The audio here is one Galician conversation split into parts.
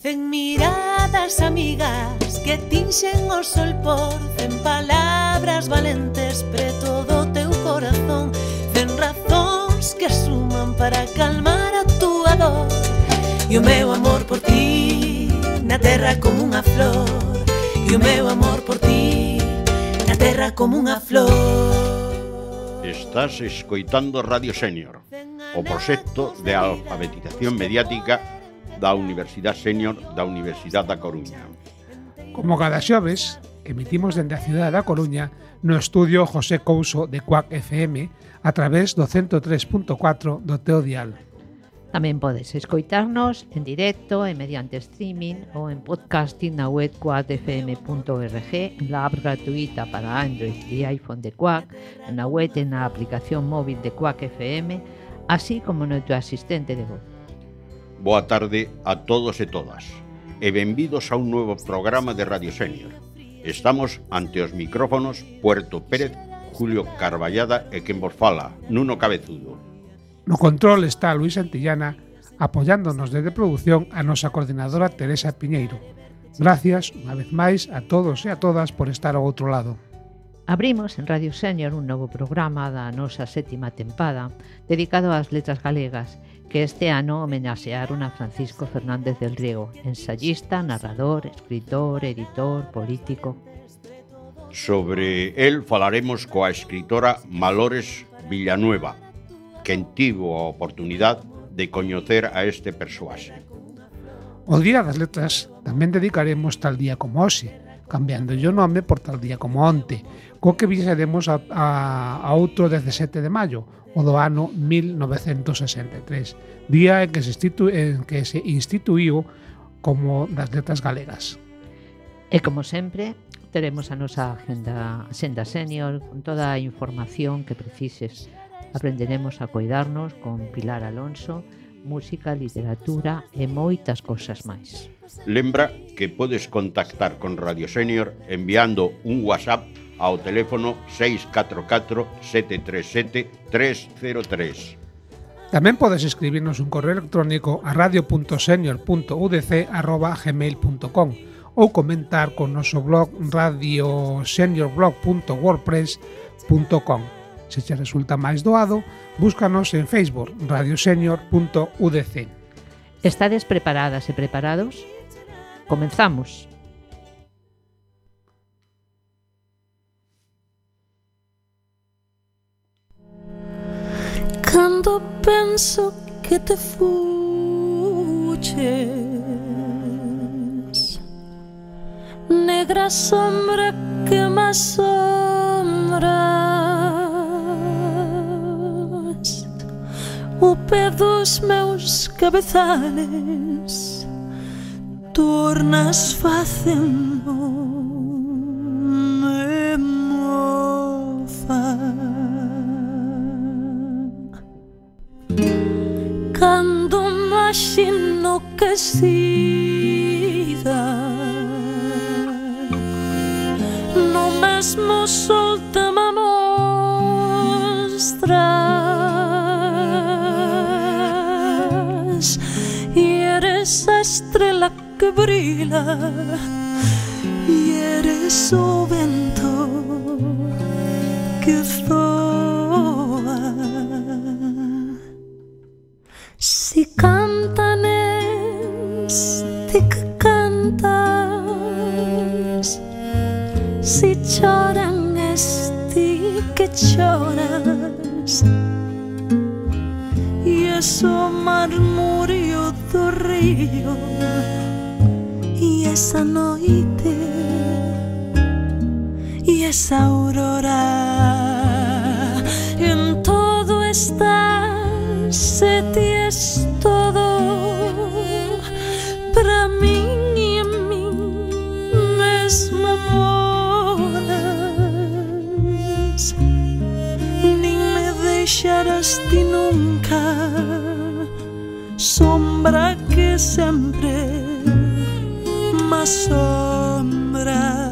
Cen miradas amigas que tinxen o sol por cen palabras valentes preto do teu corazón, cen razóns que suman para calmar a túa dor. E o meu amor por ti na terra como unha flor, e o meu amor por ti na terra como unha flor. Estás escoitando Radio Sénior, o proxecto de alfabetización mediática da Universidade Sénior da Universidade da Coruña. Como cada xoves, emitimos dende a cidade da Coruña no estudio José Couso de Cuac FM a través do 103.4 do teu dial. Tamén podes escoitarnos en directo e mediante streaming ou en podcasting na web cuacfm.org, en la app gratuita para Android e iPhone de Cuac, na web e na aplicación móvil de Cuac FM, así como no teu asistente de voz. Boa tarde a todos e todas e benvidos a un novo programa de Radio Sénior. Estamos ante os micrófonos Puerto Pérez, Julio Carballada e quen vos fala, Nuno Cabezudo. No control está Luis Santillana, apoyándonos desde produción a nosa coordinadora Teresa Piñeiro. Gracias, unha vez máis, a todos e a todas por estar ao outro lado. Abrimos en Radio Sénior un novo programa da nosa 7ª tempada dedicado ás letras galegas, que este ano homenaxearon a Francisco Fernández del Riego, ensayista, narrador, escritor, editor, político. Sobre el falaremos coa escritora Malores Villanueva, quen tivo a oportunidade de coñecer a este persoaxe. O Día das Letras tamén dedicaremos tal día como hoxe, cambiándolle o nome por tal día como onte, co que viaxaremos a outro 17 de maio, o do ano 1963, día en que se instituíu como das letras galegas. E como sempre, teremos a nosa agenda sénior con toda a información que precises. Aprenderemos a coidarnos con Pilar Alonso, música, literatura e moitas cosas máis. Lembra que podes contactar con Radio Sénior enviando un WhatsApp ao teléfono 644 737 303. Tamén podes escribirnos un correo electrónico a radio.senior.udc@gmail.com ou comentar con noso blog radioseniorblog.wordpress.com. Se che resulta máis doado, búscanos en Facebook, radiosenior.udc. Estades preparadas e preparados? Comenzamos! Cando penso que te fuches, negra sombra que me asombras, o pé dos meus cabezales tornas facendo-me mofa. Cando imagino que sida no mesmo sol te me mostras e eres a estrela que brila e eres o vento que soa. Si cantan ti que cantas, si choran ti que choras, e eso murmurio do río e esa noite e esa aurora, en todo estás, se ti es todo para mí e a mí mesmo moras, nin me deixarás ti nunca, sombra que sempre me asombras.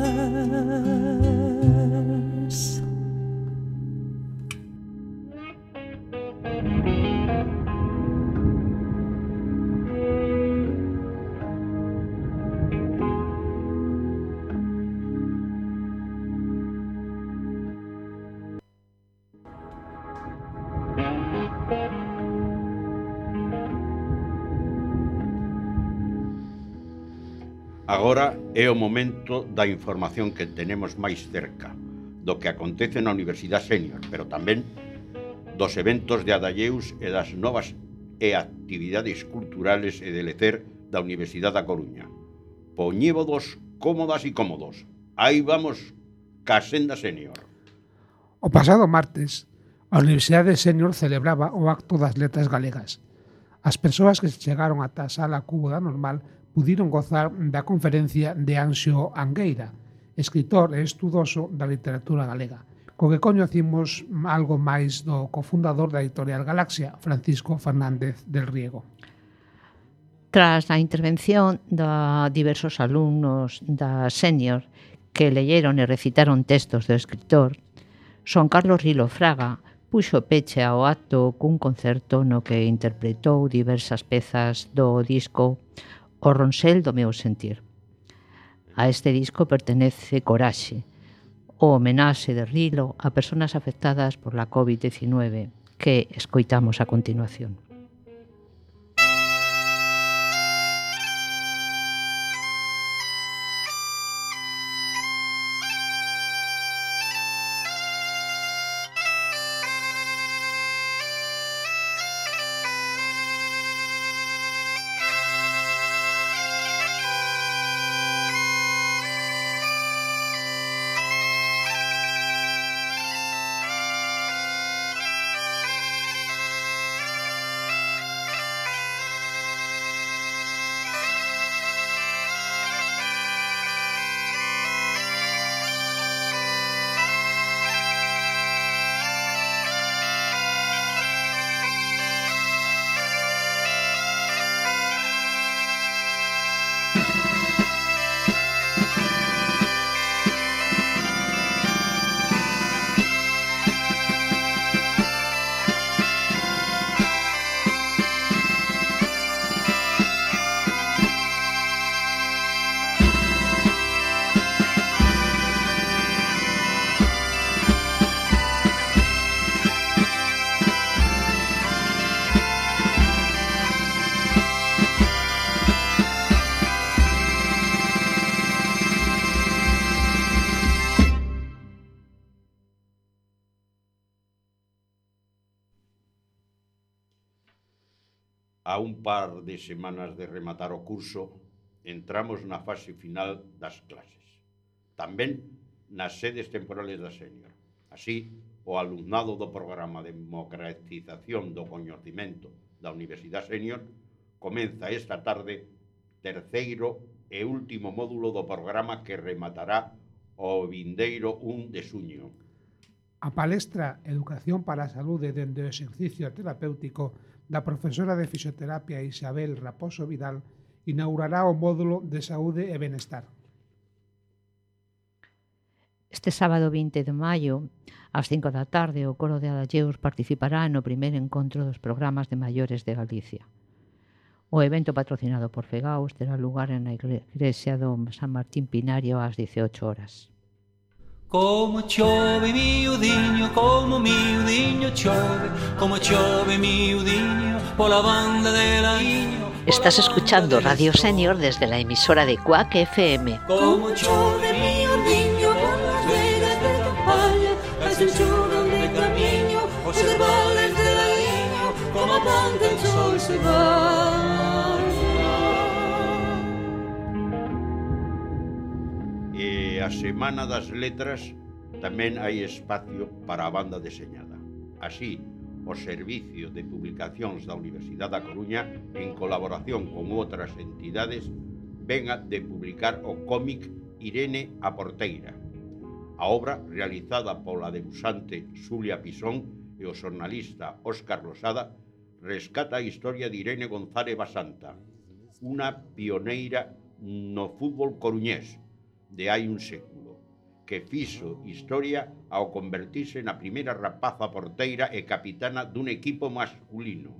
Agora é o momento da información que tenemos máis cerca do que acontece na Universidade Sénior, pero tamén dos eventos de Adalleus e das novas e actividades culturales e de lecer da Universidade da Coruña. Poñévodos cómodas e cómodos. Aí vamos ca Senda Sénior. O pasado martes, a Universidade Sénior celebraba o acto das letras galegas. As persoas que chegaron ata a sala Cubo da Normal pudiron gozar da conferencia de Anxo Angueira, escritor e estudoso da literatura galega, co que coñecimos algo máis do cofundador da editorial Galaxia, Francisco Fernández del Riego. Tras a intervención de diversos alumnos da Sénior que leyeron e recitaron textos do escritor, Son Carlos Rilo Fraga puxo peche ao acto cun concerto no que interpretou diversas pezas do disco O Ronsel do meu sentir. A este disco pertenece Coraxe, o homenaxe de Rilo a persoas afectadas por la COVID-19 que escoitamos a continuación. A un par de semanas de rematar o curso, entramos na fase final das clases. Tamén nas sedes temporales da Sénior. Así, o alumnado do programa de democratización do coñecemento da Universidade Sénior comeza esta tarde terceiro e último módulo do programa que rematará o vindeiro 1 de xuño. A palestra Educación para a Saúde dende o exercicio terapéutico da profesora de fisioterapia Isabel Raposo Vidal inaugurará o módulo de Saúde e Benestar. Este sábado 20 de maio, ás 5 da tarde, o coro de Adalleus participará no primeiro encontro dos programas de maiores de Galicia. O evento patrocinado por Fegaus terá lugar na igrexa do San Martín Pinario ás 18 horas. Como chove miudiño chove, como chove miudiño pola banda de Laiño. Estás escuchando Radio Sénior desde la emisora de Cuac FM. Como chove miudiño polas vegas de Campalla, as enxugan de camiño, os herbales de Laiño, como ponte el sol se vai. E a Semana das Letras tamén hai espacio para a banda deseñada. Así, o Servicio de Publicacións da Universidade da Coruña, en colaboración con outras entidades, venga de publicar o cómic Irene a Porteira. A obra, realizada pola debusante Xulia Pisón e o xornalista Óscar Losada, rescata a historia de Irene González Basanta, unha pioneira no fútbol coruñés de hai un século, que fixo historia ao convertirse na primeira rapaza porteira e capitana dun equipo masculino.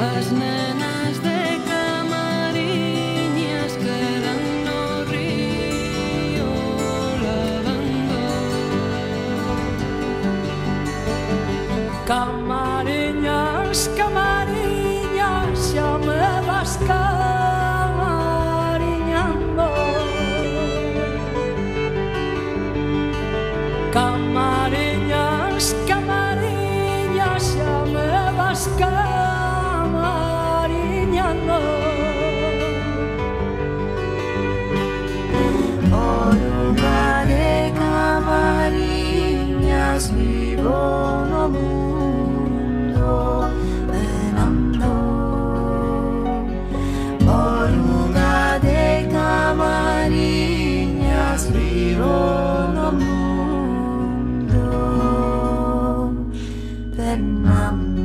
as nenas de Camariñas quedan no río lavando. Camariñas, Camariñas, xa me vas camariñando. Camariñas, Camariñas, xa me vas camariñando. Por unha de Camariñas vivo no mundo penando. Por unha de Camariñas vivo no mundo penando.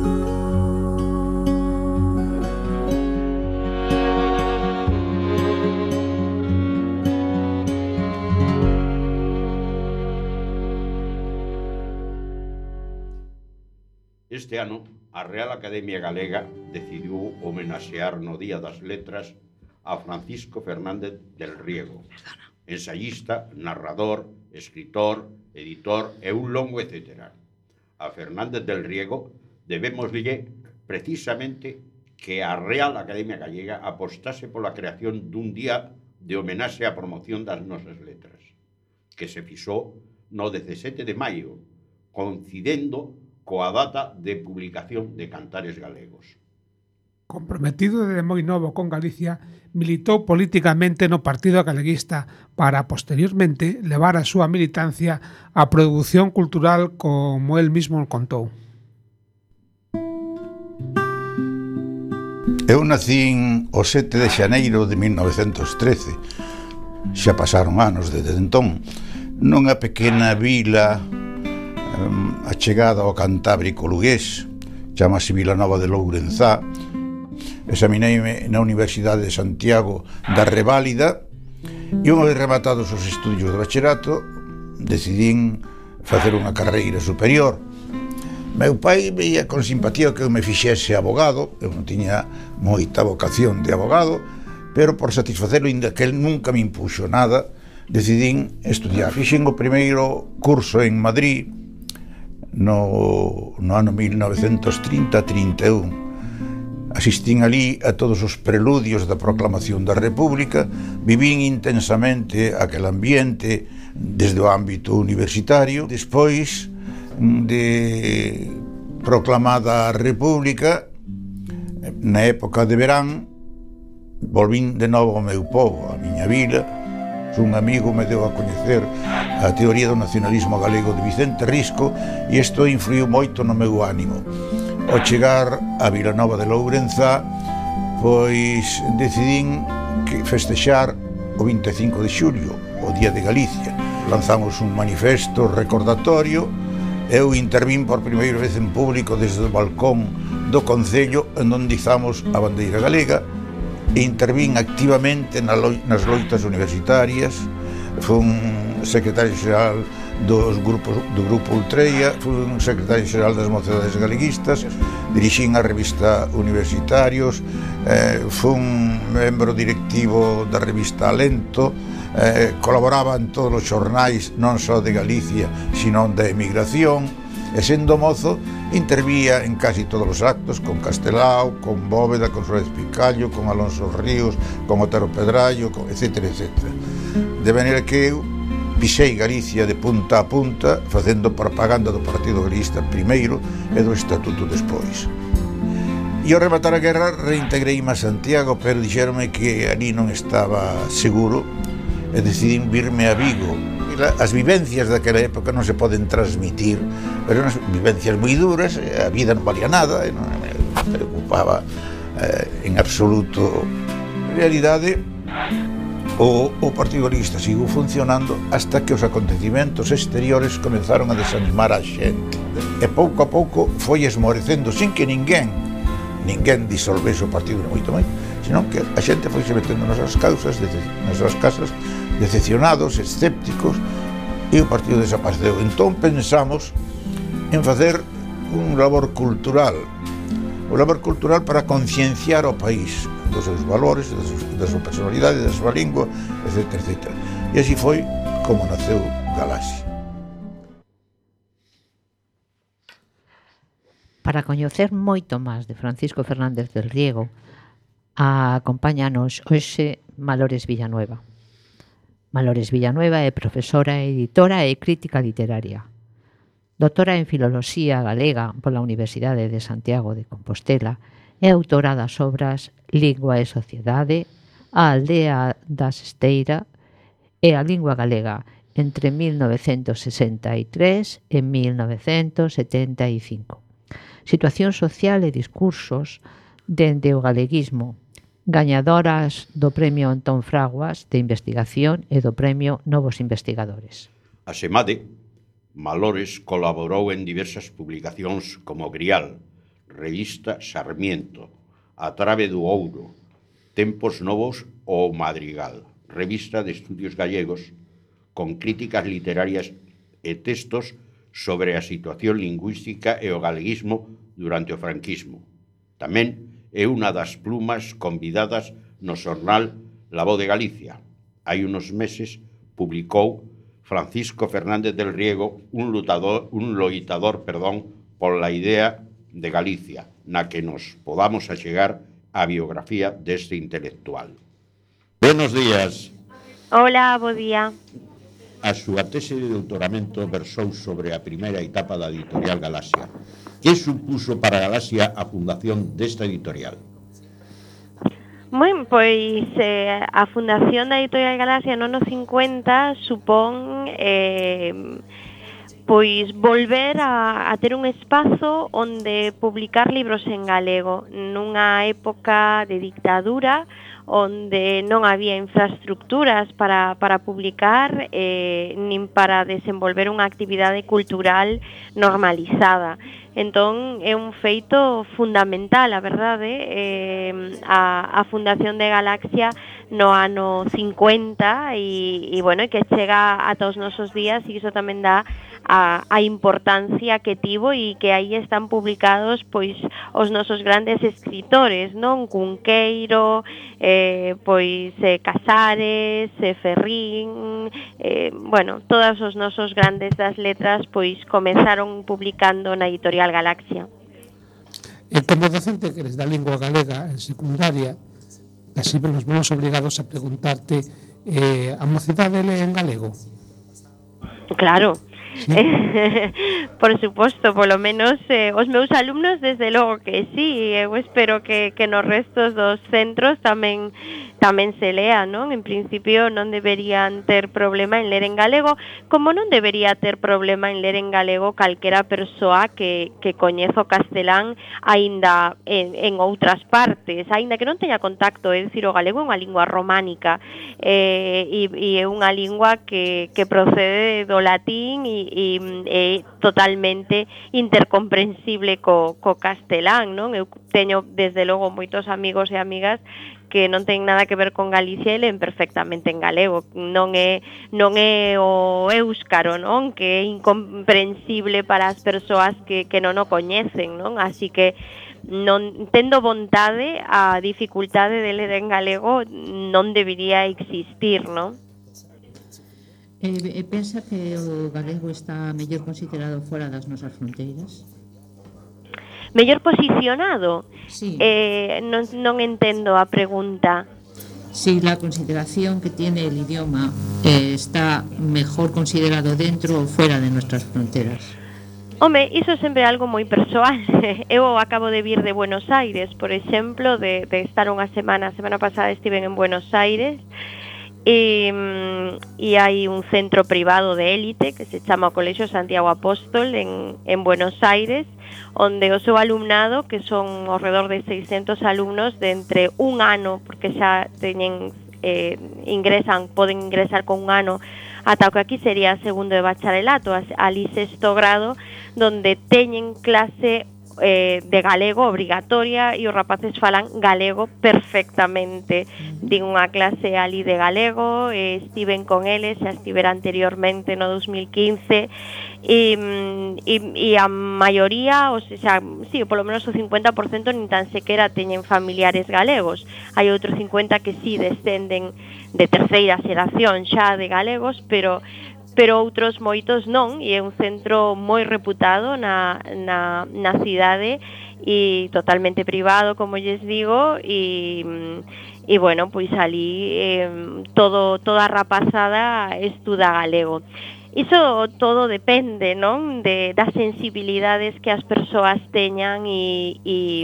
Este ano, a Real Academia Galega decidiu homenaxear no Día das Letras a Francisco Fernández del Riego, ensayista, narrador, escritor, editor e un longo etcétera. A Fernández del Riego debémoslle precisamente que a Real Academia Gallega apostase pola creación dun día de homenaxe á promoción das nosas letras, que se fixou no 17 de maio, coincidendo coa data de publicación de Cantares Galegos. Comprometido desde moi novo con Galicia, militou políticamente no Partido Galeguista para, posteriormente, levar a súa militancia á produción cultural como el mismo contou. Eu nacín o 7 de xaneiro de 1913. Xa pasaron anos desde entón, nunha pequena vila achegada ao Cantábrico lugués, chamase Vilanova de Lourenzá. Examineime na Universidade de Santiago da Reválida e unha vez rematados os estudios de bachillerato decidín facer unha carreira superior. Meu pai veía con simpatía que eu me fixese abogado. Eu non tiña moita vocación de abogado, pero por satisfacelo, inda que el nunca me impuxo nada, decidín estudiar. Fixen o primeiro curso en Madrid no ano 1930-31. Asistín ali a todos os preludios da proclamación da República, vivín intensamente aquel ambiente desde o ámbito universitario. Despois de proclamada a República, na época de verán, volvín de novo ao meu pobo, a miña vila. Un amigo me deu a coñecer a teoría do nacionalismo galego de Vicente Risco e isto influiu moito no meu ánimo. Ao chegar a Vilanova de Lourenzá, pois decidín festexar o 25 de xulio, o Día de Galicia. Lanzamos un manifesto recordatorio. Eu intervín por primeira vez en público desde o balcón do Concello en onde izamos a bandeira galega e intervín activamente nas loitas universitarias. Fui secretario xeral do Grupo Ultreia, fui secretario xeral das Mocedades Galeguistas, dirixín a revista Universitarios, fui membro directivo da revista Alento, colaboraba en todos os xornais non só de Galicia, sino da emigración, e sendo mozo intervía en casi todos os actos con Castelao, con Bóveda, con Suárez Picallo, con Alonso Ríos, con Otero Pedrallo, etc. De maneira que eu pisei Galicia de punta a punta, facendo propaganda do Partido Galeguista primeiro e do Estatuto despois. E ao rematar a guerra reintegreime a Santiago, pero dixeronme que ali non estaba seguro e decidín virme a Vigo. As vivencias daquela época non se poden transmitir, pero eran vivencias moi duras, a vida non valía nada, non me preocupaba en absoluto. En realidade, o Partido Galeguista sigo funcionando hasta que os acontecimentos exteriores comenzaron a desanimar a xente. E pouco a pouco foi esmorecendo, sin que ninguén disolvese o partido, moito máis, senón que a xente foi se metendo nas súas casas decepcionados, escépticos, e o partido desapareceu. Entón pensamos en facer un labor cultural. o labor cultural para concienciar o país dos seus valores, da súa personalidade, da súa lingua, etc, etc. E así foi como naceu Galaxia. Para coñecer moito máis de Francisco Fernández del Riego, acompáñanos hoxe Malores Villanueva. Malores Villanueva é profesora, editora e crítica literaria. Doutora en Filoloxía Galega pola Universidade de Santiago de Compostela e autora das obras Lingua e Sociedade, A aldea da Esteira e a Lingua Galega entre 1963 e 1975. Situación social e discursos dende o galeguismo, gañadoras do Premio Antón Fraguas de Investigación e do Premio Novos Investigadores. Asemade, Malores colaborou en diversas publicacións como Grial, Revista Sarmiento, A Trave do Ouro, Tempos Novos ou Madrigal, Revista de Estudios Gallegos, con críticas literarias e textos sobre a situación lingüística e o galeguismo durante o franquismo. Tamén é unha das plumas convidadas no xornal La Voz de Galicia. Hai unos meses publicou Francisco Fernández del Riego un loitador pola idea de Galicia, na que nos podamos achegar a biografía deste intelectual. Buenos días. Hola, bo día. A súa tese de doutoramento versou sobre a primeira etapa da editorial Galaxia. Que supuso para Galaxia a fundación desta editorial? Pois a fundación da editorial Galaxia no ano 50 supón pois volver a ter un espazo onde publicar libros en galego nunha época de dictadura onde non había infraestructuras para publicar nin para desenvolver unha actividade cultural normalizada. Entón, é un feito fundamental, a verdade, a fundación de Galaxia no ano 50 e bueno, que chega ata os nosos días e iso tamén dá a importancia que tivo e que aí están publicados pois os nosos grandes escritores, non? Cunqueiro, Casares, Ferrín, bueno, todos os nosos grandes das letras pois comezaron publicando na editorial Galaxia. E como docente que eres da lingua galega en secundaria, así nos vemos obligados a preguntarte, a mocidade lee en galego? Claro. Sí. Por suposto, polo menos os meus alumnos desde logo que sí, eu espero que nos restos dos centros tamén se lea, non? En principio non deberían ter problema en ler en galego, como non debería ter problema en ler en galego calquera persoa que coñezo castelán aínda en outras partes, aínda que non teña contacto, é dicir, o galego é unha lingua románica e é unha lingua que procede do latín e é totalmente intercomprensible co castelán, non? Eu teño desde logo moitos amigos e amigas que non ten nada que ver con Galicia e leen perfectamente en galego. Non é o éuscaro, non? Que é incomprensible para as persoas que non o coñecen, non? Así que non tendo vontade, a dificultade de ler en galego non debería existir, non? Pensa que o galego está mellor considerado fora das nosas fronteiras? Mellor posicionado? Sí. Non entendo a pregunta. Si la consideración que tiene el idioma está mejor considerado dentro o fuera de nuestras fronteras. Home, iso sempre é algo moi persoal. Eu acabo de vir de Buenos Aires, por exemplo, de estar unha semana. A semana pasada estiven en Buenos Aires e hai un centro privado de élite que se chama o Colexio Santiago Apóstol en Buenos Aires, onde o seu alumnado, que son ao redor de 600 alumnos de entre un ano, porque xa teñen poden ingresar con un ano ata o que aquí sería segundo de bacharelato, ali sexto grado, donde teñen clase de galego obrigatoria e os rapaces falan galego perfectamente. Din unha clase ali de galego, estiven con eles, xa estivera anteriormente no 2015 e a maioría, o sea, sí, polo menos o 50% nin tan sequera teñen familiares galegos. Hai outro 50% que sí descenden de terceira xeración xa de galegos, pero outros moitos non, e é un centro moi reputado na cidade e totalmente privado, como lles digo, e bueno, pois ali toda a rapazada estuda galego. Iso todo depende, non, das sensibilidades que as persoas teñan e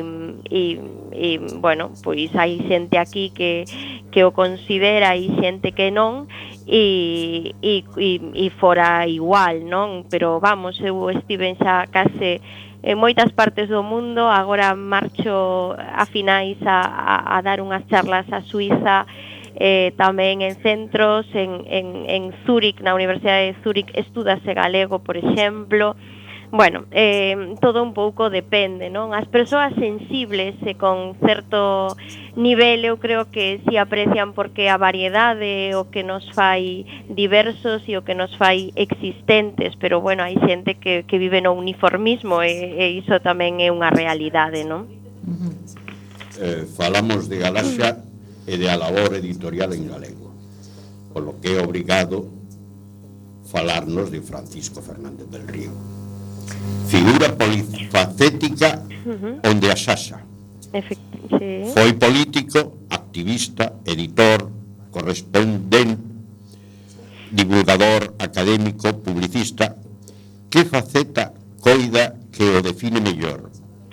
bueno, pois hai xente aquí que o considera e xente que non, e fora igual, non? Pero vamos, eu estiven xa case en moitas partes do mundo, agora marcho a finais a dar unhas charlas a Suiza, tamén en centros, en Zúrich, na Universidade de Zúrich estúdase galego, por exemplo. Bueno, todo un pouco depende, non? As persoas sensibles e con certo nivel eu creo que si aprecian porque a variedade o que nos fai diversos e o que nos fai existentes, pero bueno, hai xente que vive no uniformismo e iso tamén é unha realidade, non? Falamos de Galaxia e de a labor editorial en galego, polo que é obrigado falarnos de Francisco Fernández del Río, figura polifacética onde asasa. Sí. Foi político, activista, editor, correspondente, divulgador, académico, publicista. Que faceta coida que o define mellor?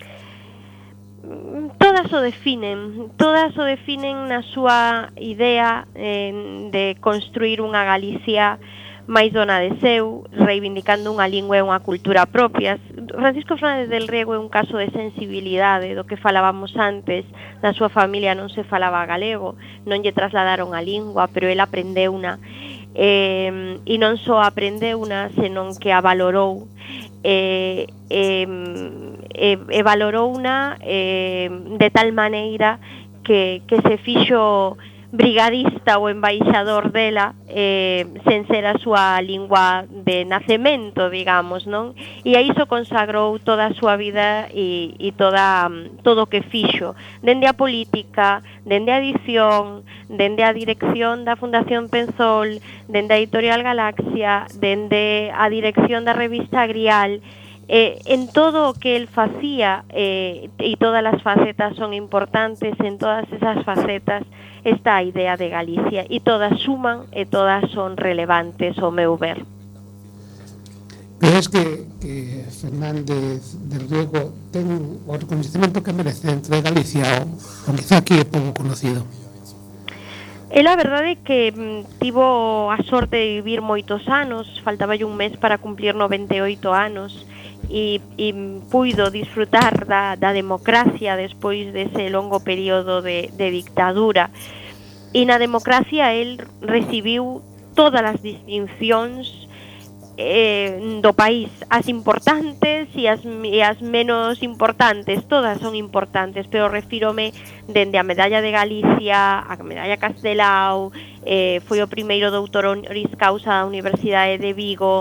Todas o definen na súa idea de construir unha Galicia máis dona de seu, reivindicando unha lingua e unha cultura propias. Francisco Fernández del Riego é un caso de sensibilidade, do que falábamos antes. Na súa familia non se falaba galego, non lle trasladaron a lingua, pero ele aprendeuna, e non só aprendeuna, senón que a valorou, valorouna de tal maneira que se fixo brigadista ou embaixador dela sen ser a súa lingua de nacemento, digamos, non? E a iso consagrou toda a súa vida e todo o que fixo, dende a política, dende a edición, dende a dirección da Fundación Penzol, dende a Editorial Galaxia, dende a dirección da revista Grial. En todo o que el facía, e todas as facetas son importantes, en todas esas facetas está a idea de Galicia, e todas suman e todas son relevantes ao meu ver. Crees que Fernández del Riego ten o reconhecimento que merece dentro de Galicia ou quizá aquí é pouco conocido? A verdade é que tivo a sorte de vivir moitos anos, faltaballe un mes para cumplir 98 anos, e puido disfrutar da democracia despois dese longo período de dictadura. E na democracia el recibiu todas as distincións do país, as importantes e as menos importantes, todas son importantes, pero refírome dende a medalla de Galicia, a medalla Castelao, foi o primeiro doutor honoris causa da Universidade de Vigo.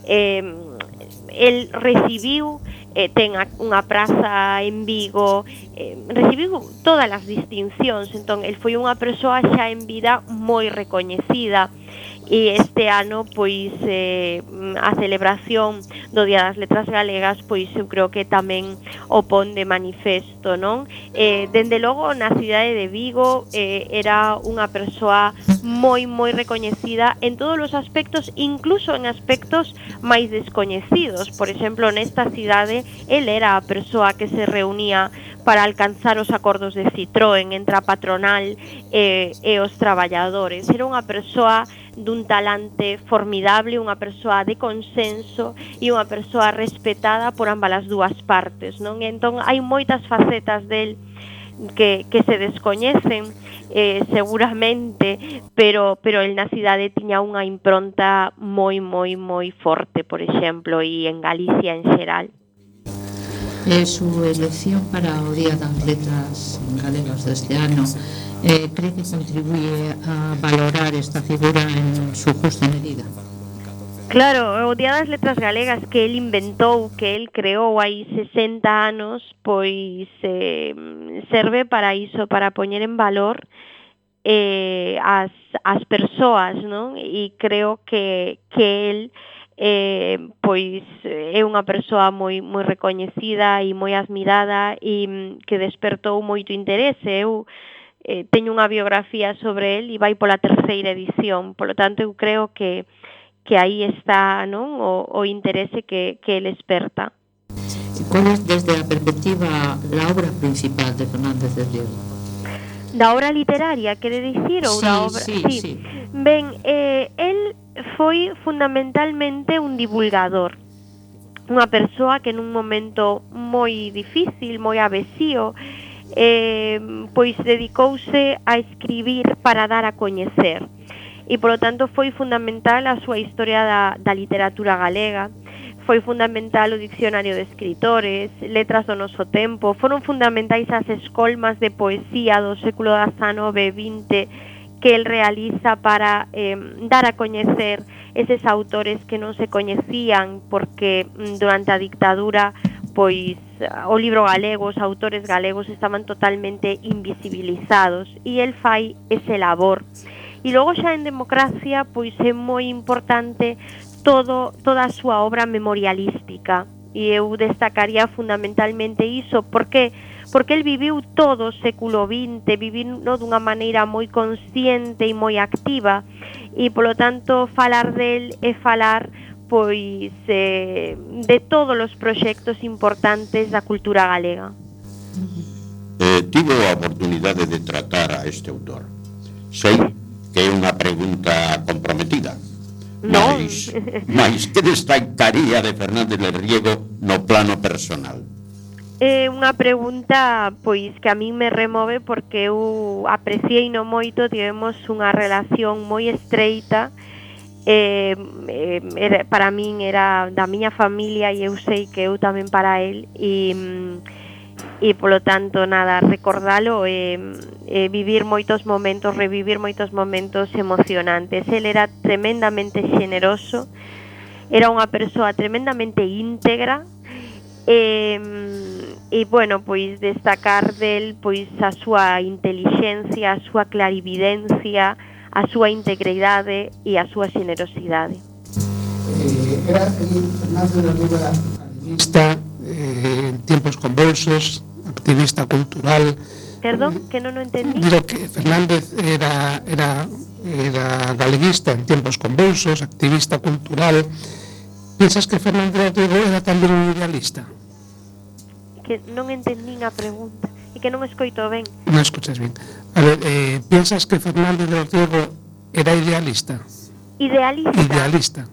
El recibiu, ten unha praza en Vigo, recibiu todas as distincións, entón, el foi unha persoa xa en vida moi recoñecida, e este ano, pois, a celebración do Día das Letras Galegas, pois, eu creo que tamén o pon de manifesto, non? Dende logo, na cidade de Vigo, era unha persoa moi recoñecida en todos os aspectos, incluso en aspectos máis descoñecidos. Por exemplo, nesta cidade, el era a persoa que se reunía para alcanzar os acordos de Citroën entre a patronal e os traballadores. Era unha persoa dun talante formidable, unha persoa de consenso e unha persoa respetada por ambas as dúas partes, non? Entón, hai moitas facetas del que se descoñecen, seguramente, pero el na cidade tiña unha impronta moi forte, por exemplo, e en Galicia en xeral. Su elección para o Día das Letras Galegas deste ano cree que contribuye a valorar esta figura en su justa medida? Claro, o Día das Letras Galegas que el inventou, que el creou hai 60 anos, pois serve para iso, para poñer en valor as persoas, non? E creo que el pois é unha persoa moi recoñecida e moi admirada e que despertou moito interese. Eu teño unha biografía sobre el e vai pola 3ª edición, polo tanto eu creo que aí está, non, o interese que el esperta. Qual é, desde a perspectiva, a obra principal de Fernández del Riego? Da obra literaria, quere dicir, ou da obra? Sí. Ben, el foi fundamentalmente un divulgador, unha persoa que nun momento moi difícil, moi avesío, pois dedicouse a escribir para dar a coñecer. E, polo tanto, foi fundamental a súa historia da literatura galega, foi fundamental o Dicionario de Escritores, Letras do Noso Tempo, foron fundamentais as escolmas de poesía do século XIX e XX que el realiza para dar a coñecer eses autores que non se coñecían porque durante a dictadura pois o libro galego, os autores galegos estaban totalmente invisibilizados e el fai ese labor. E logo xa en democracia pois é moi importante toda a súa obra memorialística e eu destacaría fundamentalmente iso porque el viviu todo o século XX, viviu dunha maneira moi consciente e moi activa e polo tanto falar del é falar pois de todos os proxectos importantes da cultura galega. Tivo a oportunidade de tratar a este autor. Sei que é unha pregunta comprometida. Non. Mais que destacaría de Fernández del Riego no plano personal? É unha pregunta pois que a min me remove porque eu apreciei no moito, tivemos unha relación moi estreita, para min era da miña familia e eu sei que eu tamén para el e polo tanto nada, recordalo vivir moitos momentos, revivir moitos momentos emocionantes. El era tremendamente xeneroso, era unha persoa tremendamente íntegra e bueno, pois destacar del pois a súa intelixencia, a súa clarividencia, a súa integridade e a súa xenerosidade. Era Fernández del Riego activista en tiempos convulsos, activista cultural. Perdón, que non o entendí. Digo que Fernández era galeguista en tiempos convulsos, activista cultural. Piensas que Fernández del Riego era tamén un idealista? Que non entendín a pregunta e que non escoito ben. Non escuchas ben. A ver, piensas que Fernández del Riego era idealista? Idealista,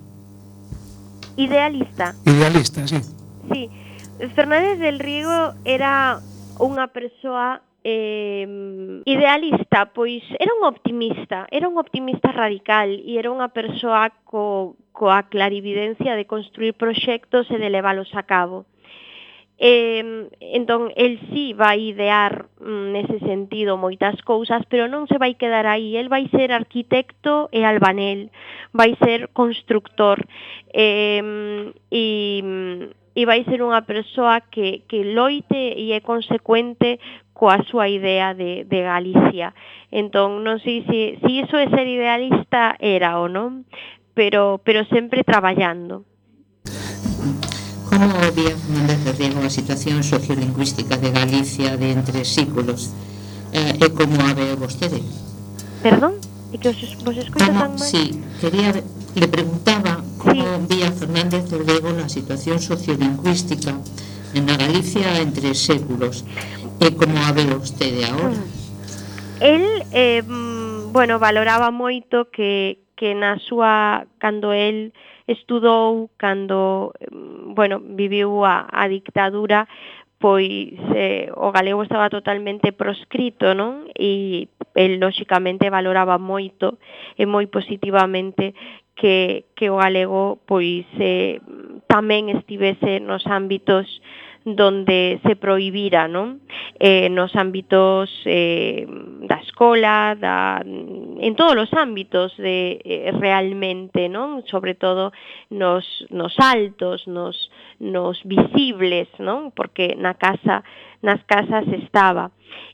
sí. Sí, Fernández del Riego era unha persoa idealista, pois era un optimista radical e era unha persoa coa clarividencia de construir proxectos e de leválos a cabo. Entón, el sí vai idear nese sentido moitas cousas, pero non se vai quedar aí. El vai ser arquitecto e albanel, vai ser constructor e vai ser unha persoa que loite e é consecuente coa súa idea de Galicia. Entón, non sei se iso é ser idealista era ou non, pero sempre traballando. Como vía Fernández del Riego a situación sociolingüística de Galicia de entre séculos? E como a ve vostede? Perdón? É que vos escoito tan mal? Sí, le preguntaba como vía Fernández del Riego a situación sociolingüística en a Galicia entre séculos e como a ve vostede agora? El, valoraba moito que na súa, cando el estudou, cando, viviu a dictadura, pois o galego estaba totalmente proscrito, non? E el, lóxicamente, valoraba moito e moi positivamente que o galego, pois, tamén estivese nos ámbitos donde se prohibira, non? Nos ámbitos da escola, en todos os ámbitos realmente, non? Sobre todo nos altos, nos visibles, non? Porque nas casas estaba.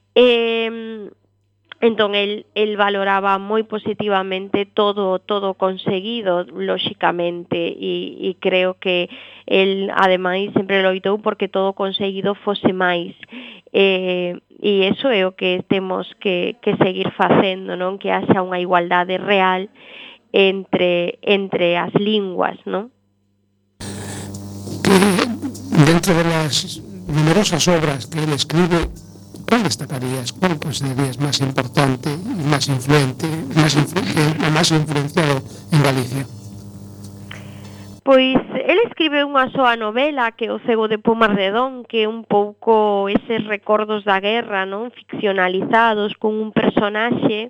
Entón, el valoraba moi positivamente todo conseguido, lóxicamente, e creo que el, ademais, sempre loitou porque todo conseguido fose máis. E iso é o que temos que seguir facendo, non? Que haxa unha igualdade real entre as linguas, non? Dentro de las numerosas obras que él escribe, ¿cuál destacarías? ¿Cuál considerarías más importante y más influente, más influenciado en Galicia? Pois el escribe unha soa novela que é O cego de Pueyrredón, que é un pouco eses recordos da guerra, non? Ficcionalizados con un personaxe,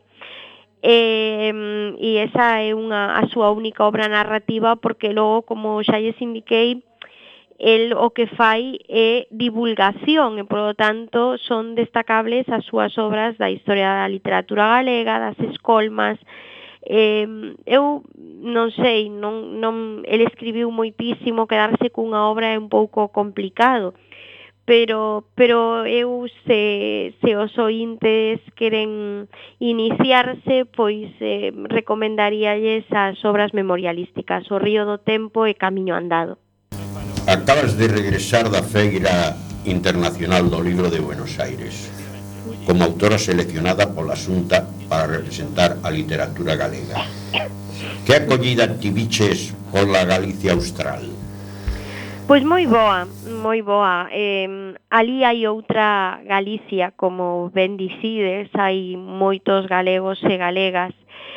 e esa é a súa única obra narrativa, porque logo, como xa lles indiquei, el o que fai é divulgación e, polo tanto, son destacables as súas obras da historia da literatura galega, das escolmas. Eu non sei, el escribiu moitísimo, quedarse cunha obra é un pouco complicado, pero eu se os ointes queren iniciarse, pois recomendaríalles as obras memorialísticas, O río do tempo e Camiño andado. Acabas de regresar da Feira Internacional do Libro de Buenos Aires como autora seleccionada pola Xunta para representar a literatura galega. Que acollida tiviches pola Galicia Austral? Pois moi boa, moi boa. Ali hai outra Galicia, como ben dicides, hai moitos galegos e galegas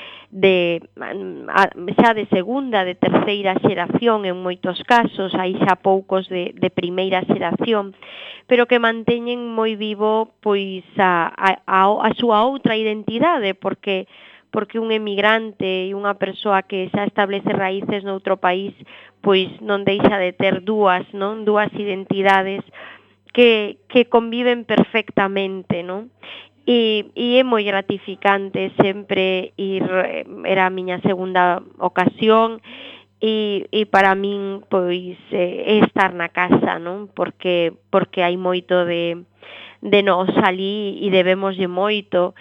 xa de segunda, de terceira xeración en moitos casos, hai xa poucos de primeira xeración, pero que manteñen moi vivo pois a súa outra identidade, porque un emigrante e unha persoa que xa establece raíces noutro país, pois non deixa de ter dúas identidades que conviven perfectamente, non? E é moi gratificante sempre ir, era a miña segunda ocasión, e para min pois é estar na casa, non? Porque hai moito de nós ali e debemoslle moito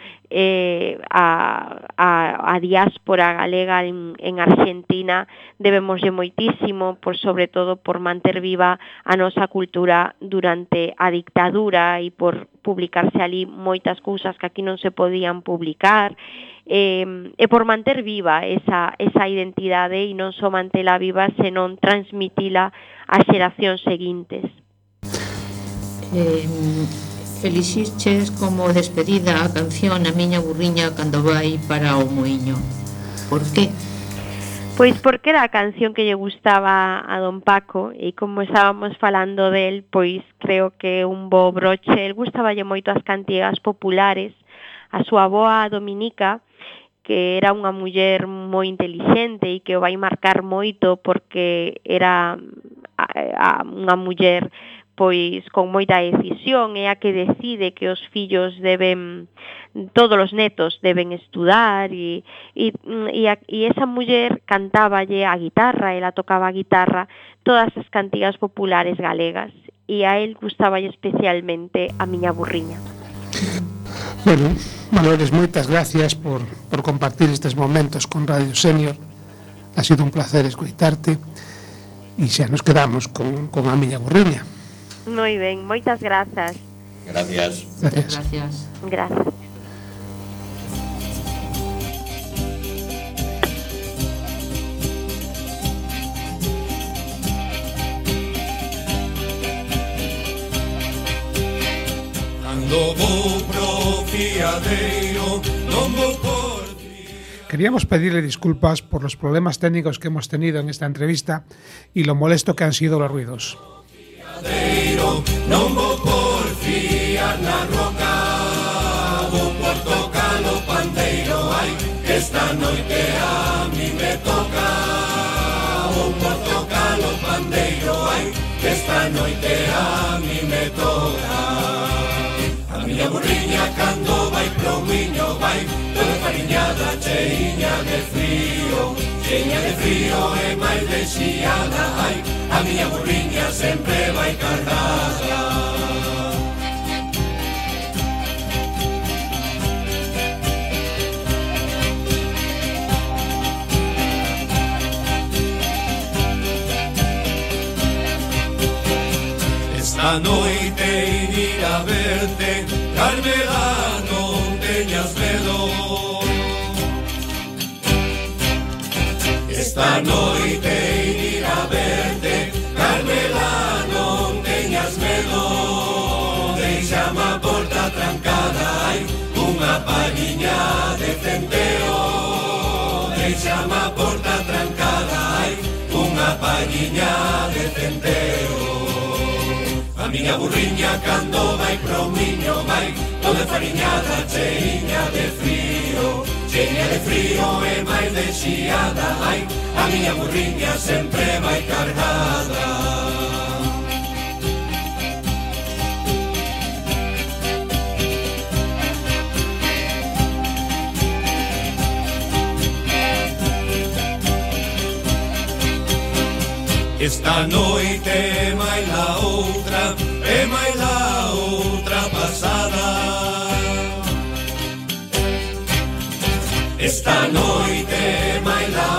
a diáspora galega en Argentina, debemoslle moitísimo, sobre todo por manter viva a nosa cultura durante a dictadura e por publicarse ali moitas cousas que aquí non se podían publicar, e por manter viva esa identidade e non só mantela viva, senón transmitila ás xeracións seguintes. Elixirches como despedida a canción A miña burriña cando vai para o muiño. Por qué? Pois porque era a canción que lle gustaba a don Paco, e como estábamos falando del, pois creo que un bo broche. El gustaballe moito as cantigas populares. A súa avoa Dominica, que era unha muller moi intelixente e que o vai marcar moito porque era unha muller pois con moita decisión, é a que decide que os fillos todos os netos deben estudar, e esa muller cantáballe a guitarra, ela tocaba a guitarra todas as cantigas populares galegas, e a él gustaballe especialmente A miña burriña. Bueno, Dolores, moitas gracias por compartir estes momentos con Radio Senior. Ha sido un placer escoitarte e xa nos quedamos con A miña burriña. Moi ben, moitas grazas. Gracias. Gracias. Gracias. Cando vou pro fiadeiro, non vou por... Queríamos pedirle disculpas por los problemas técnicos que hemos tenido en esta entrevista y lo molesto que han sido los ruidos. Non vou por fiar na roca, vou por tocar o pandeiro, ai, que esta noite a mi me toca, vou por tocar o pandeiro, ai, que esta noite a mi me toca. A miña burriña cando vai pro miño vai toda fariñada, cheiña de frío e máis desxiada. Ai, a miña burriña sempre vai cargada. Esta noite ir a verte, Carmela, non teñas medo. Esta noite ir a verte, Carmela, non teñas medo. Deixame a porta trancada, hai unha pariña de centeo. Deixame a porta trancada, hai unha pariña de centeo. A miña burriña cando vai pro miño vai toda fariñada, cheiña de frío e máis desxiada. Ai, a miña burriña sempre vai cargada. Esta noite é máis la outra pasada. Esta noite é máis la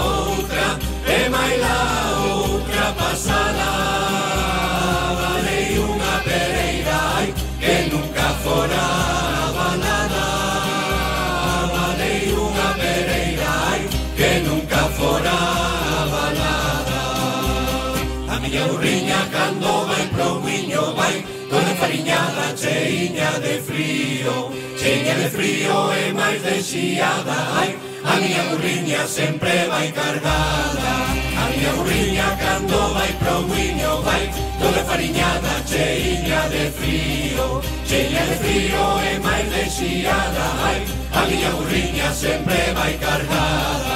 outra pasada. Valei unha pereira, ai, que nunca fora balada. Valei unha pereira, ai, que nunca fora balada. A miña burriña cando vai pro miño vai toda fariñada, cheiña de frío e máis desxiada. Ai, a miña burriña sempre vai cargada. A miña burriña cando vai pro miño vai toda fariñada, cheiña de frío e máis desxiada. Ai, a miña burriña sempre vai cargada.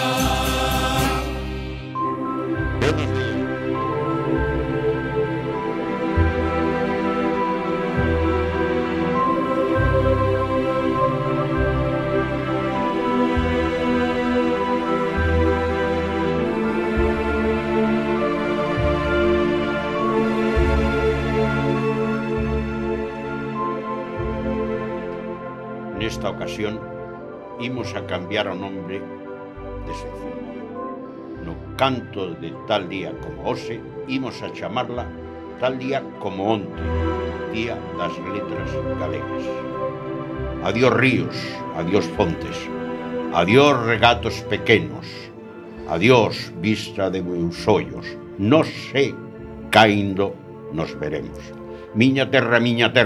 Nesta ocasión imos a cambiar o nombre de sección. No canto de tal día como hoxe imos a chamarla tal día como onte, Día das Letras Galegas. Adiós ríos, adiós fontes, adiós regatos pequenos, adiós vista de meus ollos, non sei caindo nos veremos. Miña terra,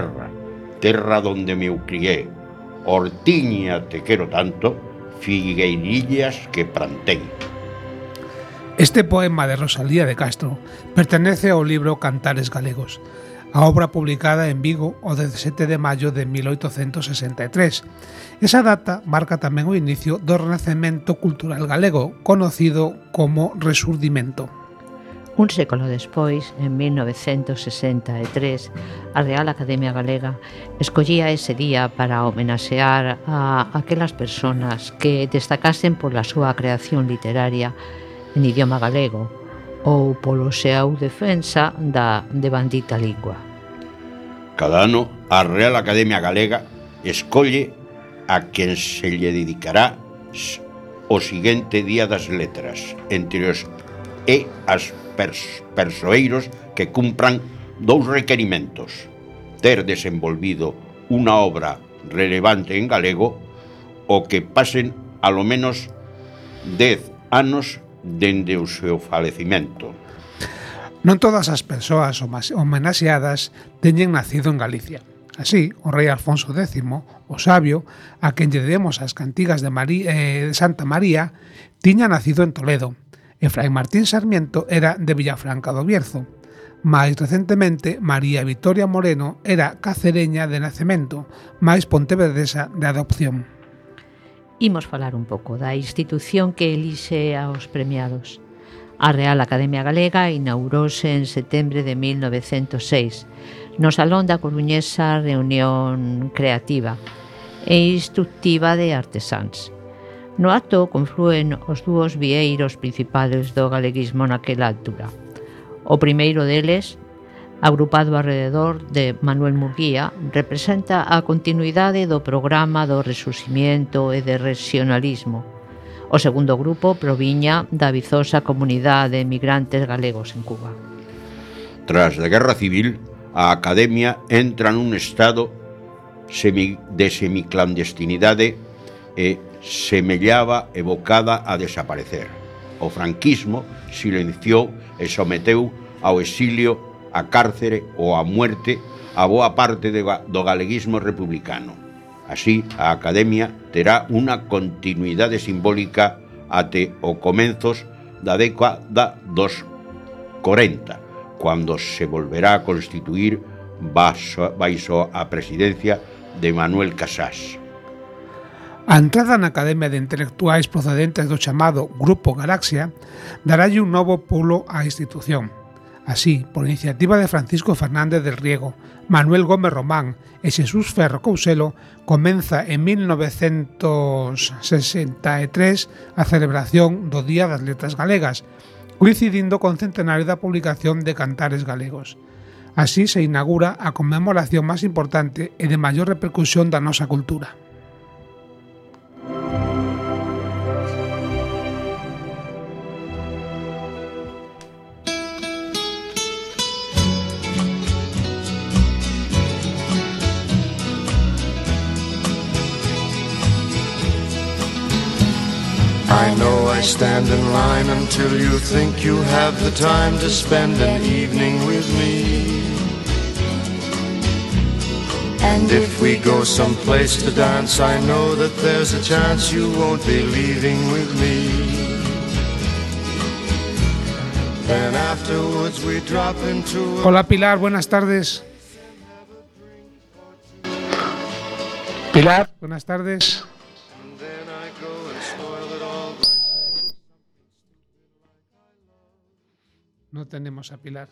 terra donde me crié, hortiña te quero tanto, figueirillas que plantei. Este poema de Rosalía de Castro pertenece ao libro Cantares Galegos, a obra publicada en Vigo o 17 de maio de 1863. Esa data marca tamén o inicio do renacemento cultural galego, conocido como Resurdimento. Un século despois, en 1963, a Real Academia Galega escollía ese día para homenaxear a aquelas persoas que destacasen pola súa creación literaria en idioma galego ou polo seu defensa da devandita lingua. Cada ano, a Real Academia Galega escolle a quen se lle dedicará o seguinte Día das Letras, entre os e as persoeiros que cumpran dous requerimentos: ter desenvolvido unha obra relevante en galego ou que pasen alo menos 10 anos dende o seu falecimento. Non todas as persoas homenaxeadas teñen nacido en Galicia. Así, o rei Alfonso X, o sabio, a quen lle debemos as cantigas de Santa María, tiña nacido en Toledo. E Fray Martín Sarmiento era de Villafranca do Bierzo. Mais recentemente, María Victoria Moreno era cacereña de nacemento, máis pontevedresa de adopción. Imos falar un pouco da institución que elixe aos premiados. A Real Academia Galega inaurouse en setembro de 1906 no Salón da Coruñesa Reunión Creativa e Instructiva de Artesáns. No acto conflúen os dúos vieiros principales do galeguismo naquela altura. O primeiro deles, agrupado alrededor de Manuel Murguía, representa a continuidade do programa do resurximiento e de regionalismo. O segundo grupo proviña da vizosa comunidade de emigrantes galegos en Cuba. Tras a Guerra Civil, a Academia entra nun estado de semiclandestinidade e semellaba evocada a desaparecer. O franquismo silenciou e someteu ao exilio, a cárcere ou a muerte a boa parte do galeguismo republicano. Así, a Academia terá unha continuidade simbólica até o comenzos da década dos 40, cando se volverá a constituir baixo a presidencia de Manuel Casas. A entrada na Academia de Intelectuais procedentes do chamado Grupo Galaxia darálle un novo pulo á institución. Así, por iniciativa de Francisco Fernández del Riego, Manuel Gómez Román e Xesús Ferro Couselo, comeza en 1963 a celebración do Día das Letras Galegas, coincidindo con o centenario da publicación de Cantares Galegos. Así se inaugura a conmemoración máis importante e de maior repercusión da nosa cultura. I know I stand in line until you think you have the time to spend an evening with me. And if we go someplace to dance, I know that there's a chance you won't be leaving with me. Then afterwards we drop into a... Hola Pilar, buenas tardes. Pilar, buenas tardes. No tenemos a Pilar.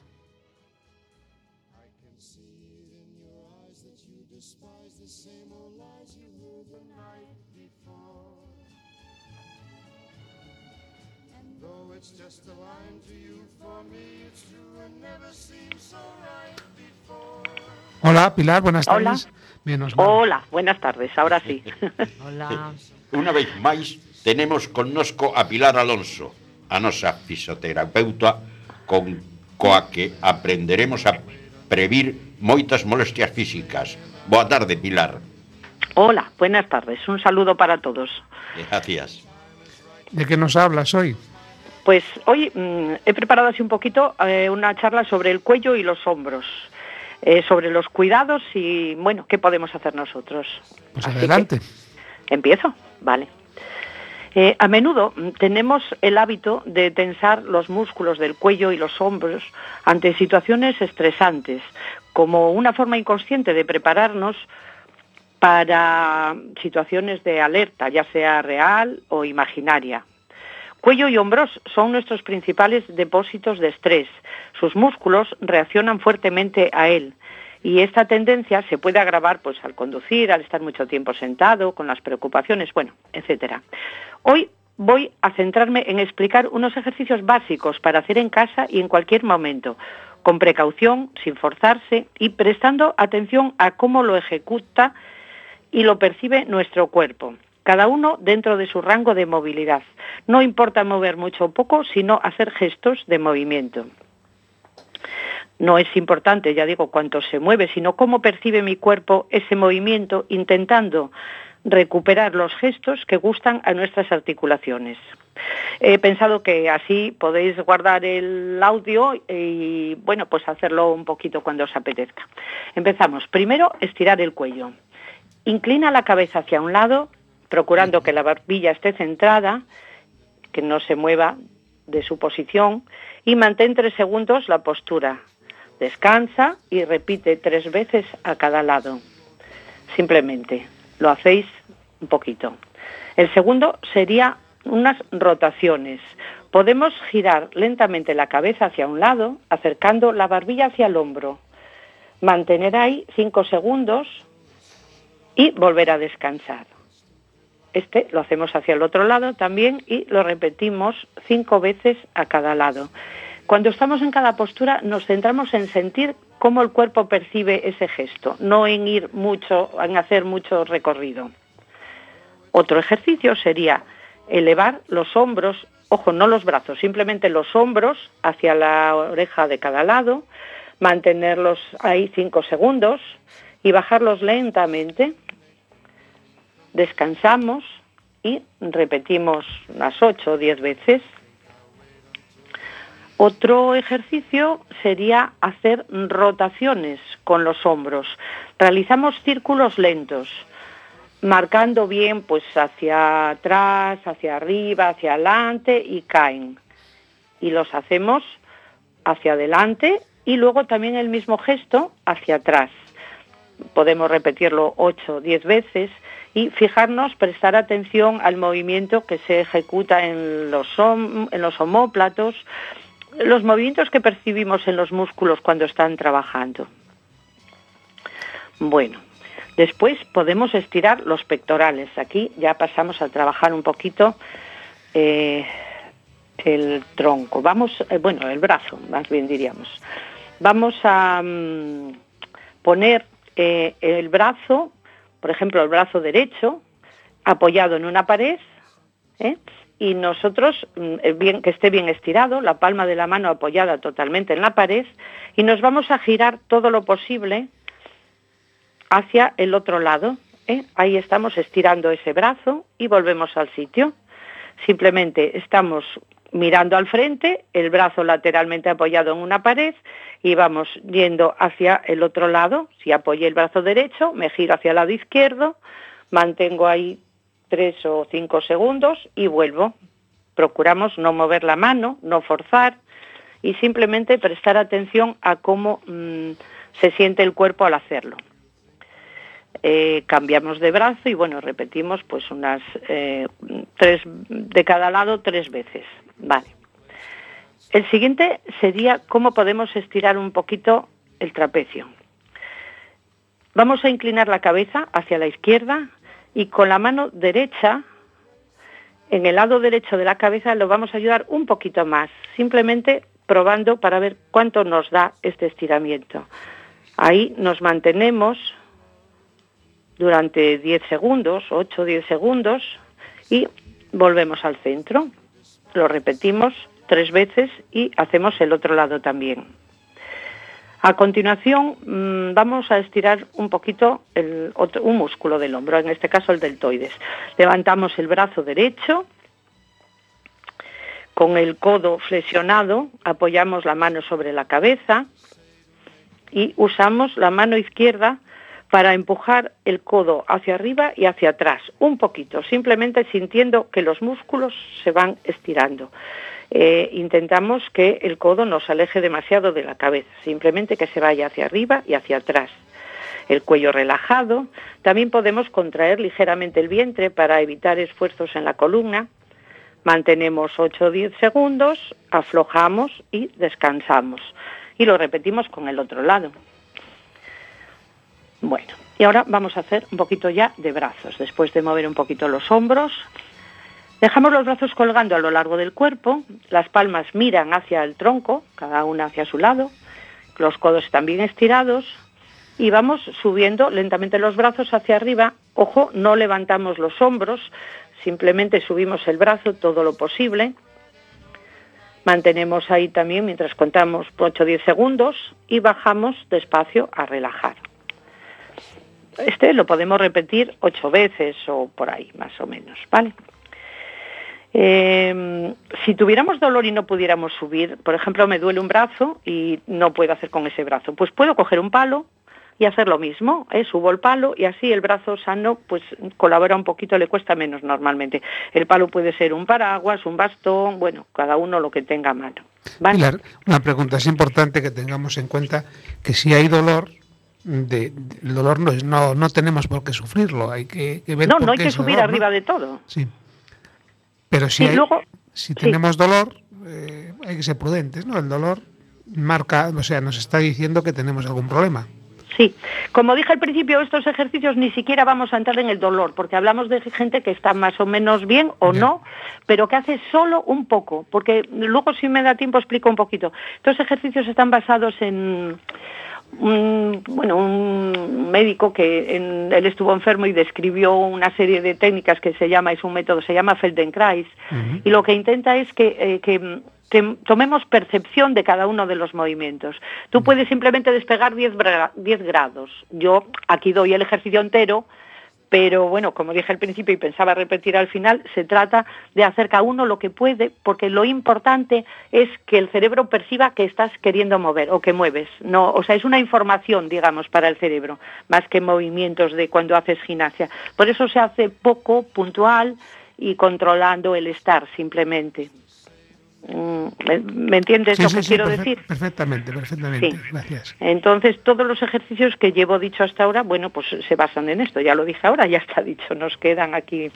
Hola Pilar, buenas tardes. Hola. Menos mal. Hola, buenas tardes, ahora sí. Hola. Unha vez máis, tenemos connosco a Pilar Alonso, a nosa fisioterapeuta, coa que aprenderemos a previr moitas molestias físicas. Boa tarde, Pilar. Hola, buenas tardes, un saludo para todos. Gracias. ¿De qué nos hablas hoy? Pues hoy he preparado así un poquito una charla sobre el cuello y los hombros, sobre los cuidados y, bueno, qué podemos hacer nosotros. Pues Así adelante. ¿Empiezo? Vale. A menudo tenemos el hábito de tensar los músculos del cuello y los hombros ante situaciones estresantes, como una forma inconsciente de prepararnos para situaciones de alerta, ya sea real o imaginaria. Cuello y hombros son nuestros principales depósitos de estrés. Sus músculos reaccionan fuertemente a él. Y esta tendencia se puede agravar pues al conducir, al estar mucho tiempo sentado, con las preocupaciones, bueno, etcétera. Hoy voy a centrarme en explicar unos ejercicios básicos para hacer en casa y en cualquier momento, con precaución, sin forzarse y prestando atención a cómo lo ejecuta y lo percibe nuestro cuerpo, cada uno dentro de su rango de movilidad. No importa mover mucho o poco, sino hacer gestos de movimiento. No es importante, ya digo, cuánto se mueve, sino cómo percibe mi cuerpo ese movimiento, intentando recuperar los gestos que gustan a nuestras articulaciones. He pensado que así podéis guardar el audio y, bueno, pues hacerlo un poquito cuando os apetezca. Empezamos. Primero, estirar el cuello. Inclina la cabeza hacia un lado, procurando que la barbilla esté centrada, que no se mueva de su posición, y mantén 3 segundos la postura. Descansa y repite 3 veces a cada lado. Simplemente lo hacéis un poquito. El segundo sería unas rotaciones. Podemos girar lentamente la cabeza hacia un lado, acercando la barbilla hacia el hombro. Mantener ahí 5 segundos y volver a descansar. Lo hacemos hacia el otro lado también y lo repetimos 5 veces a cada lado. Cuando estamos en cada postura nos centramos en sentir cómo el cuerpo percibe ese gesto, no en en hacer mucho recorrido. Otro ejercicio sería elevar los hombros, ojo, no los brazos, simplemente los hombros hacia la oreja de cada lado, mantenerlos ahí 5 segundos y bajarlos lentamente. Descansamos y repetimos unas 8 o 10 veces. Otro ejercicio sería hacer rotaciones con los hombros. Realizamos círculos lentos, marcando bien pues hacia atrás, hacia arriba, hacia adelante y caen. Y los hacemos hacia adelante y luego también el mismo gesto hacia atrás. Podemos repetirlo 8 o 10 veces y fijarnos, prestar atención al movimiento que se ejecuta en los omóplatos, los movimientos que percibimos en los músculos cuando están trabajando. Bueno, después podemos estirar los pectorales. Aquí ya pasamos a trabajar un poquito el tronco. El brazo, más bien diríamos. Vamos a poner el brazo, por ejemplo, el brazo derecho, apoyado en una pared, y nosotros, que esté bien estirado, la palma de la mano apoyada totalmente en la pared, y nos vamos a girar todo lo posible hacia el otro lado. Ahí estamos estirando ese brazo y volvemos al sitio. Simplemente estamos mirando al frente, el brazo lateralmente apoyado en una pared y vamos yendo hacia el otro lado. Si apoyé el brazo derecho, me giro hacia el lado izquierdo, mantengo ahí 3 o 5 segundos y vuelvo. Procuramos no mover la mano, no forzar y simplemente prestar atención a cómo se siente el cuerpo al hacerlo. Cambiamos de brazo y bueno, repetimos pues unas 3 de cada lado 3 veces. Vale. El siguiente sería cómo podemos estirar un poquito el trapecio. Vamos a inclinar la cabeza hacia la izquierda y con la mano derecha, en el lado derecho de la cabeza, lo vamos a ayudar un poquito más, simplemente probando para ver cuánto nos da este estiramiento. Ahí nos mantenemos durante 10 segundos, 8 o 10 segundos y volvemos al centro. Lo repetimos 3 veces y hacemos el otro lado también. A continuación vamos a estirar un poquito un músculo del hombro, en este caso el deltoides. Levantamos el brazo derecho, con el codo flexionado, apoyamos la mano sobre la cabeza y usamos la mano izquierda para empujar el codo hacia arriba y hacia atrás, un poquito, simplemente sintiendo que los músculos se van estirando. Intentamos que el codo no se aleje demasiado de la cabeza, simplemente que se vaya hacia arriba y hacia atrás. El cuello relajado. También podemos contraer ligeramente el vientre para evitar esfuerzos en la columna. Mantenemos 8 o 10 segundos, aflojamos y descansamos. Y lo repetimos con el otro lado. Bueno, y ahora vamos a hacer un poquito ya de brazos. Después de mover un poquito los hombros, dejamos los brazos colgando a lo largo del cuerpo, las palmas miran hacia el tronco, cada una hacia su lado, los codos están bien estirados y vamos subiendo lentamente los brazos hacia arriba. Ojo, no levantamos los hombros, simplemente subimos el brazo todo lo posible. Mantenemos ahí también mientras contamos 8 o 10 segundos y bajamos despacio a relajar. Lo podemos repetir 8 veces o por ahí, más o menos, ¿vale? Si tuviéramos dolor y no pudiéramos subir, por ejemplo, me duele un brazo y no puedo hacer con ese brazo, pues puedo coger un palo y hacer lo mismo, subo el palo y así el brazo sano pues colabora un poquito, le cuesta menos normalmente. El palo puede ser un paraguas, un bastón, bueno, cada uno lo que tenga a mano, ¿vale? Pilar, una pregunta, es importante que tengamos en cuenta que si hay dolor, el dolor no tenemos por qué sufrirlo, hay que ver no hay que subir dolor, arriba de todo. Sí. Pero si tenemos dolor, hay que ser prudentes, ¿no? El dolor marca, o sea, nos está diciendo que tenemos algún problema. Sí, como dije al principio, estos ejercicios ni siquiera vamos a entrar en el dolor, porque hablamos de gente que está más o menos bien o no, pero que hace solo un poco, porque luego si me da tiempo explico un poquito. Estos ejercicios están basados en un médico que él estuvo enfermo y describió una serie de técnicas que se llama Feldenkrais, y lo que intenta es que tomemos percepción de cada uno de los movimientos. Tú puedes simplemente despegar 10 grados. Yo aquí doy el ejercicio entero, pero bueno, como dije al principio y pensaba repetir al final, se trata de hacer cada uno lo que puede, porque lo importante es que el cerebro perciba que estás queriendo mover o que mueves. No, o sea, es una información, digamos, para el cerebro, más que movimientos de cuando haces gimnasia. Por eso se hace poco, puntual y controlando el estar simplemente. ¿Me entiendes lo que quiero decir? Perfectamente, sí. Gracias. Entonces, todos los ejercicios que llevo dicho hasta ahora, bueno, pues se basan en esto. Ya lo dije ahora, ya está dicho, nos quedan aquí.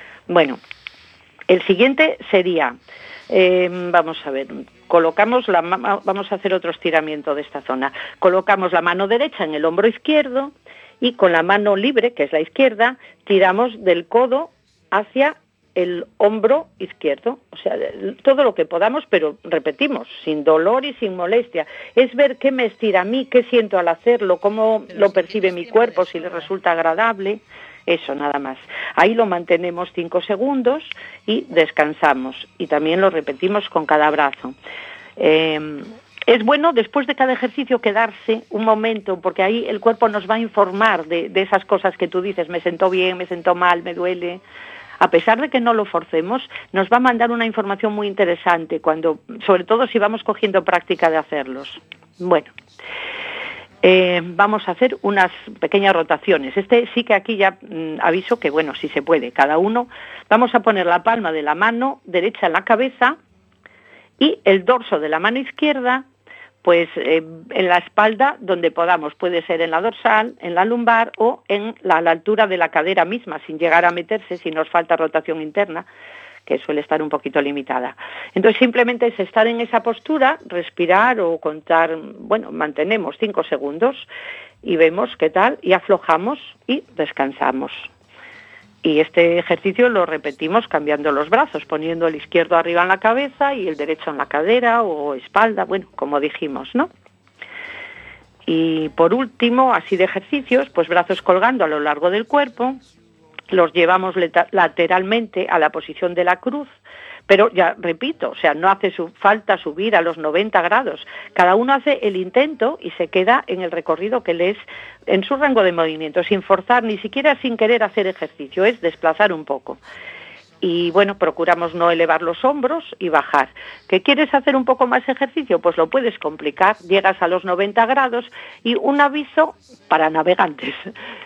El siguiente sería, vamos a ver, vamos a hacer otro estiramiento de esta zona. Colocamos la mano derecha en el hombro izquierdo y con la mano libre, que es la izquierda, tiramos del codo hacia el hombro izquierdo, o sea, todo lo que podamos, pero repetimos, sin dolor y sin molestia. Es ver qué me estira a mí, qué siento al hacerlo, cómo lo percibe mi cuerpo, si le resulta agradable, eso nada más. Ahí lo mantenemos 5 segundos y descansamos, y también lo repetimos con cada brazo. Es bueno después de cada ejercicio quedarse un momento, porque ahí el cuerpo nos va a informar de esas cosas que tú dices, me sentó bien, me sentó mal, me duele. A pesar de que no lo forcemos, nos va a mandar una información muy interesante, sobre todo si vamos cogiendo práctica de hacerlos. Bueno, vamos a hacer unas pequeñas rotaciones. Sí que aquí ya aviso que, bueno, si se puede, cada uno, vamos a poner la palma de la mano derecha en la cabeza y el dorso de la mano izquierda, pues en la espalda donde podamos, puede ser en la dorsal, en la lumbar o a la altura de la cadera misma, sin llegar a meterse si nos falta rotación interna, que suele estar un poquito limitada. Entonces simplemente es estar en esa postura, respirar o contar, mantenemos 5 segundos y vemos qué tal y aflojamos y descansamos. Y este ejercicio lo repetimos cambiando los brazos, poniendo el izquierdo arriba en la cabeza y el derecho en la cadera o espalda, como dijimos, ¿no? Y por último, así de ejercicios, pues brazos colgando a lo largo del cuerpo, los llevamos lateralmente a la posición de la cruz, pero ya repito, o sea, no hace falta subir a los 90 grados. Cada uno hace el intento y se queda en el recorrido que le es en su rango de movimiento, sin forzar, ni siquiera sin querer hacer ejercicio, es desplazar un poco. Y procuramos no elevar los hombros y bajar. ¿Que quieres hacer un poco más ejercicio? Pues lo puedes complicar, llegas a los 90 grados y un aviso para navegantes.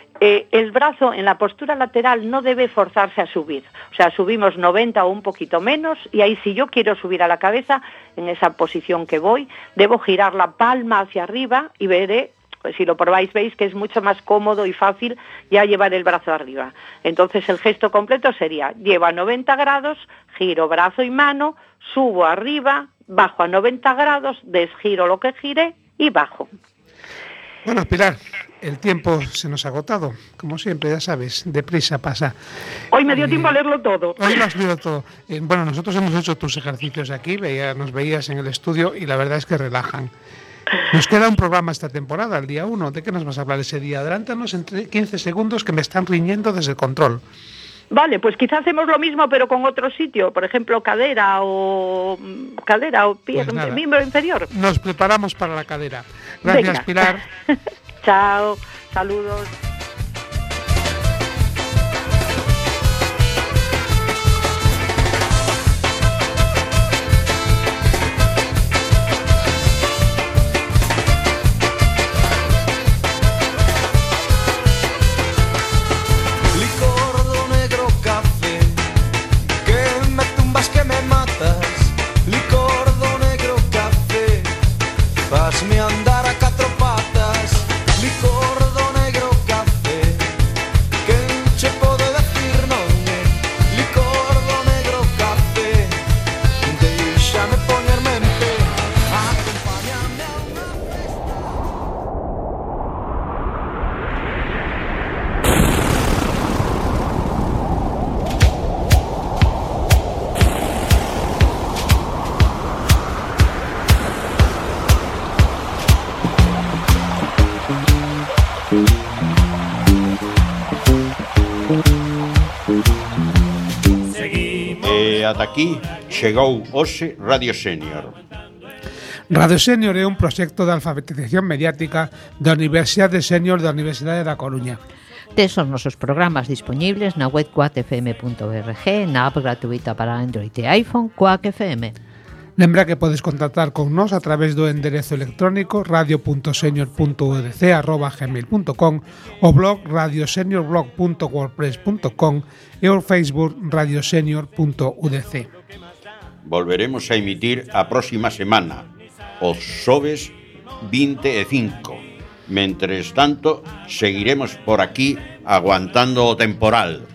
El brazo en la postura lateral no debe forzarse a subir, o sea, subimos 90 o un poquito menos y ahí si yo quiero subir a la cabeza, en esa posición que voy, debo girar la palma hacia arriba y veré, si lo probáis veis que es mucho más cómodo y fácil ya llevar el brazo arriba. Entonces el gesto completo sería, llevo a 90 grados, giro brazo y mano, subo arriba, bajo a 90 grados, desgiro lo que gire y bajo. Bueno, Pilar, el tiempo se nos ha agotado. Como siempre, ya sabes, deprisa pasa. Hoy me dio tiempo a leerlo todo. Hoy lo has leído todo. Nosotros hemos hecho tus ejercicios aquí, nos veías en el estudio y la verdad es que relajan. Nos queda un programa esta temporada, el día 1. ¿De qué nos vas a hablar ese día? Adelántanos entre 15 segundos que me están riñendo desde el control. Vale, pues quizá hacemos lo mismo pero con otro sitio, por ejemplo cadera o pie, pues miembro inferior. Nos preparamos para la cadera. Gracias, venga. Pilar. Chao, saludos. Fasme andar a 4 patas, licor do negro café. ata aquí chegou hoxe Radio Senior. Radio Senior é un proxecto de alfabetización mediática da Universidade Senior da Universidade da Coruña. Tes os nosos programas dispoñibles na web quackfm.org, na app gratuita para Android e iPhone Quack FM. Lembra que podes contactar con nós a través do enderezo electrónico radio.senior.udc@gmail.com, o blog radioseniorblog.wordpress.com e o Facebook radiosenior.udc. Volveremos a emitir a próxima semana, os xoves 25. Mentres tanto, seguiremos por aquí aguantando o temporal.